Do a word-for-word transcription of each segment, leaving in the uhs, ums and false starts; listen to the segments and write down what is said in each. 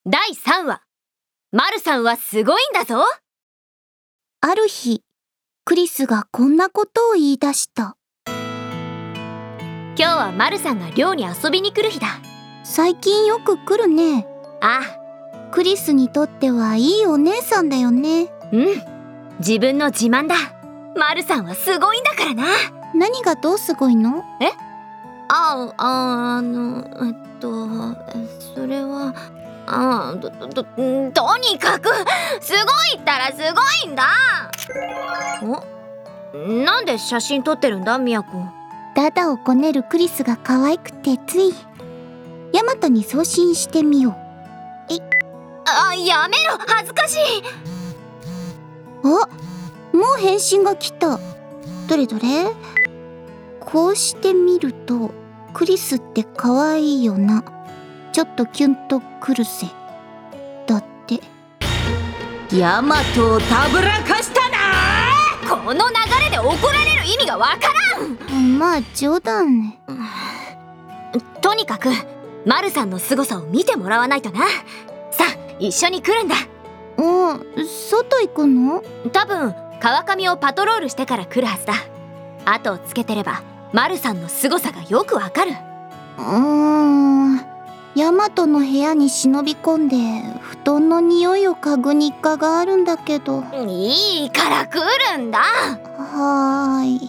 だいさんわ、マルさんはすごいんだぞ。 ある日、クリスがこんなことを言い出した。 今日はマルさんが寮に遊びに来る日だ。 最近よく来るね。 ああ、クリスにとってはいいお姉さんだよね。 うん、自分の自慢だ。マルさんはすごいんだからな。 何がどうすごいの？ え？あ、あ、あの、えっと、それは、あ、ど、ど、とにかく、すごいったらすごいんだ。お？なんで写真撮ってるんだ、ミヤコ。 ダダをこねるクリスが可愛くてつい。ヤマトに送信してみよう。え？ あ、やめろ、恥ずかしい。 あ、もう返信が来た。どれどれ？こうしてみるとクリスって可愛いよな。ちょっとキュンとくるぜ。だって。 ヤマトをたぶらかしたな。 この流れで怒られる意味がわからん。 まあ冗談ね。 とにかくマルさんの凄さを見てもらわないとな。さあ、一緒に来るんだ。 うん、外行くの？ 多分川上をパトロールしてから来るはずだ。後をつけてればマルさんの凄さがよくわかる。 うーん、ヤマトの部屋に忍び込んで布団の匂いを嗅ぐ日課があるんだけど。 いいから来るんだ。 はーい。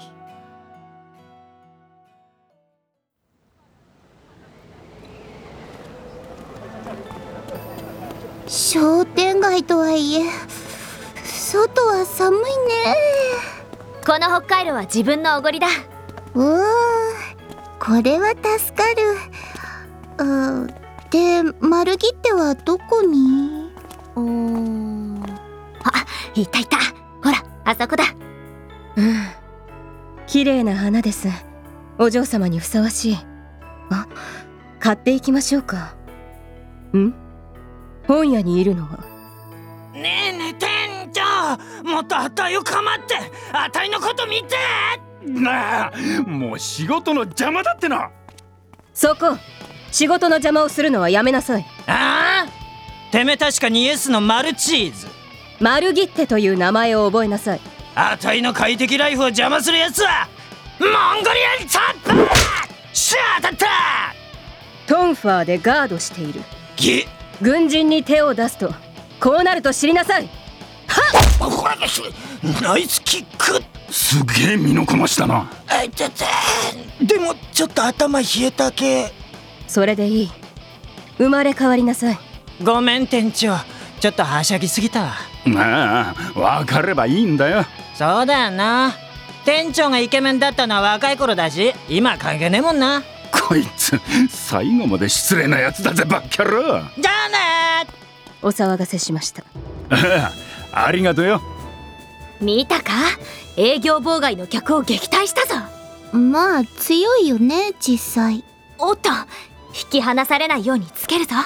商店街とはいえ外は寒いね。 この北海道は自分のおごりだ。 うーん、これは助かる。あ、で、マルギッテはどこに？ うーん、あ、いたいた。ほら、あそこだ。 うん、綺麗な花です。お嬢様にふさわしい。あ、買っていきましょうか。ん？本屋にいるのは。 ねえねえ店長、もっとあたいをかまってあたいのこと見て。 なあ、もう仕事の邪魔だってな。 そこ、仕事の邪魔をするのはやめなさい。 ああ、てめえ確かにイエスのマルチーズマルギッテという名前を覚えなさい。 あたいの快適ライフを邪魔するやつはモンゴリアンチャッパー。シャー当たった。 トンファーでガードしている。 ぎ軍人に手を出すとこうなると知りなさい。 はっ、ナイスキック。 すげえ身のこなしだな。 あいちゃちゃ。でもちょっと頭冷えたけ。 それでいい。生まれ変わりなさい。 ごめん店長、ちょっとはしゃぎすぎたわ。 ああ、分かればいいんだよ。 そうだよな。店長がイケメンだったのは若い頃だし、今関係ねえもんな。 こいつ最後まで失礼なやつだぜ、バッキャロ。 じゃあねお騒がせしました。 ああ、ありがとうよ。 見たか？営業妨害の客を撃退したぞ。 まあ強いよね、実際。 おっと、引き離されないようにつけるぞ。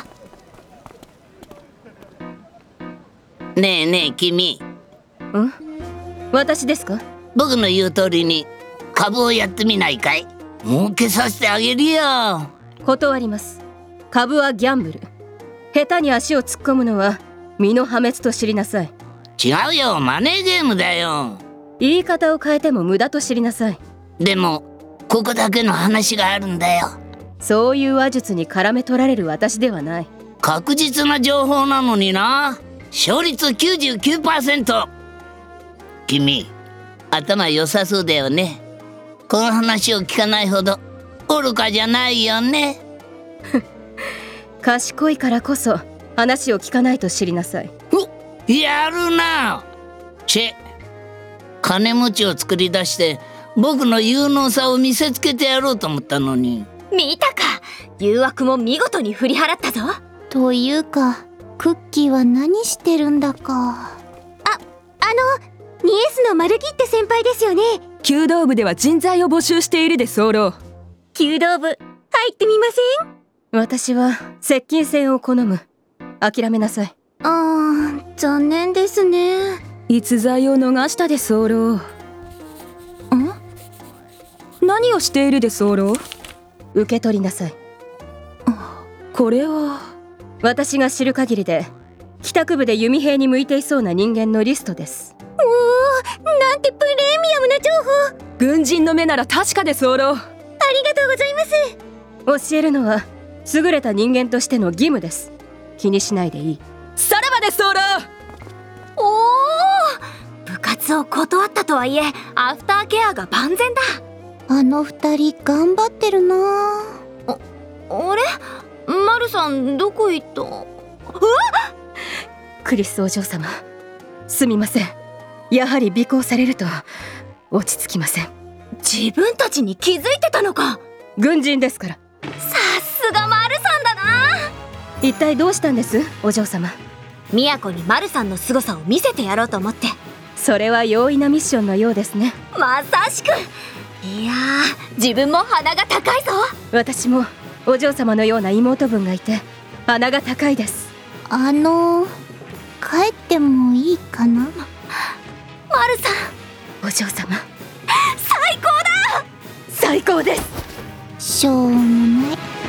ねえねえ君。 ん？私ですか？ 僕の言う通りに株をやってみないかい？儲けさせてあげるよ。 断ります。株はギャンブル。下手に足を突っ込むのは身の破滅と知りなさい。 違うよ、マネーゲームだよ。 言い方を変えても無駄と知りなさい。 でもここだけの話があるんだよ。 そういう話術に絡め取られる私ではない。 確実な情報なのにな。勝率 きゅうじゅうきゅうパーセント。 君頭良さそうだよね。この話を聞かないほど愚かじゃないよね。 賢いからこそ話を聞かないと知りなさい。 お、やるな。チェ、金持ちを作り出して僕の有能さを見せつけてやろうと思ったのに。 見たか？誘惑も見事に振り払ったぞ。 というかクッキーは何してるんだか。あ、あのニエスのマルギッテ先輩ですよね。 弓道部では人材を募集しているで候。 弓道部入ってみません？ 私は接近戦を好む。諦めなさい。 あー、残念ですね。 逸材を逃したで候。 ん？ 何をしているで候。 受け取りなさい。 これは私が知る限りで帰宅部で弓兵に向いていそうな人間のリストです。 おー、なんてプレミアムな情報。 軍人の目なら確かです、オロ。 ありがとうございます。 教えるのは優れた人間としての義務です。気にしないでいい。 さらばです、オロ。 おー、部活を断ったとはいえアフターケアが万全だ。 あの二人頑張ってるな。 あれ、マルさんどこ行った？うわっ！ クリスお嬢様、すみません。やはり尾行されると落ち着きません。 自分たちに気づいてたのか。 軍人ですから。 さすがマルさんだな。 一体どうしたんです、お嬢様。 都にマルさんの凄さを見せてやろうと思って。 それは容易なミッションのようですね。 まさしく。いやー、自分も鼻が高いぞ。 私もお嬢様のような妹分がいて鼻が高いです。 あの帰ってもいいかな。 マルさん、 お嬢様最高だ。 最高です。 しょうもない。